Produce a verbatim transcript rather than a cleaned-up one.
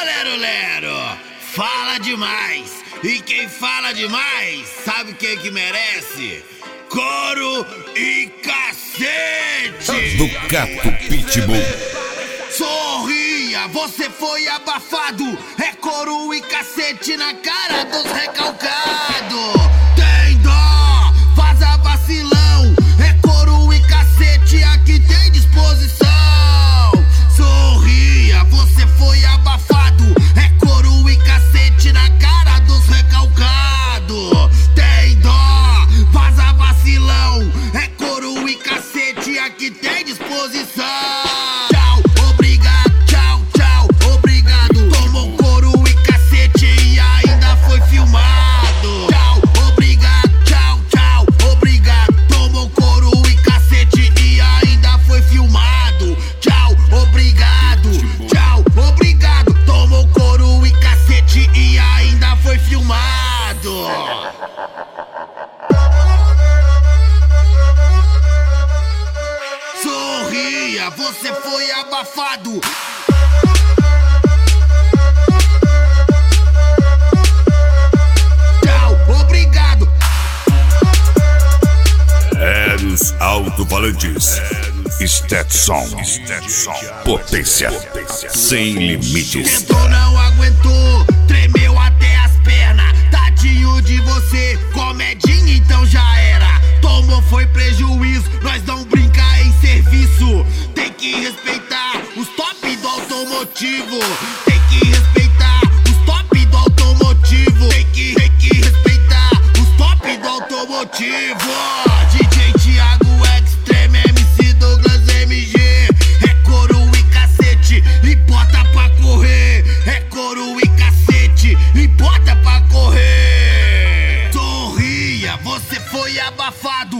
Lero Lero, fala demais. E quem fala demais, sabe quem que merece? Couro e cacete! Do Cato Pitbull. Sorria, você foi abafado. É couro e cacete na cara dos recalcados. Tem dó, vaza vacilão. É couro e cacete, aqui tem disposição. Sorria, você foi abafado. É couro e cacete na cara dos recalcados. Tem dó, vaza vacilão. É couro e cacete, aqui tem disposição. Sorria, você foi abafado. Tchau, obrigado. Eros Alto-Falantes. Stetson. Potência sem limites. Tentou, não aguentou, tremeu até as pernas. Tadinho de você, comedinha, então já era. Tomou, foi prejuízo, nós não brinca em serviço. Tem que respeitar os top do automotivo. Tem que respeitar os top do automotivo. Tem que, tem que respeitar os top do automotivo. D J Thiago Extreme, M C Douglas M G. É couro e cacete e bota pra correr. É couro e cacete e bota pra correr. Sorria, você foi abafado.